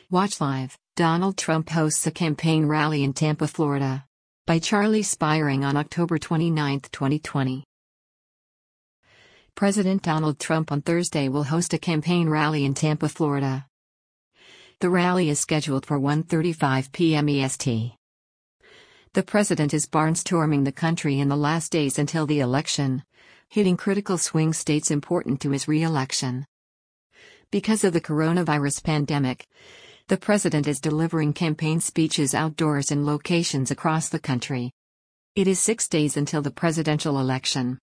Watch live. Donald Trump hosts a campaign rally in Tampa, Florida. By Charlie Spiring on October 29, 2020. President Donald Trump on Thursday will host a campaign rally in Tampa, Florida. The rally is scheduled for 1:35 p.m. EST. The president is barnstorming the country in the last days until the election, hitting critical swing states important to his re-election. Because of the coronavirus pandemic, the president is delivering campaign speeches outdoors in locations across the country. It is 6 days until the presidential election.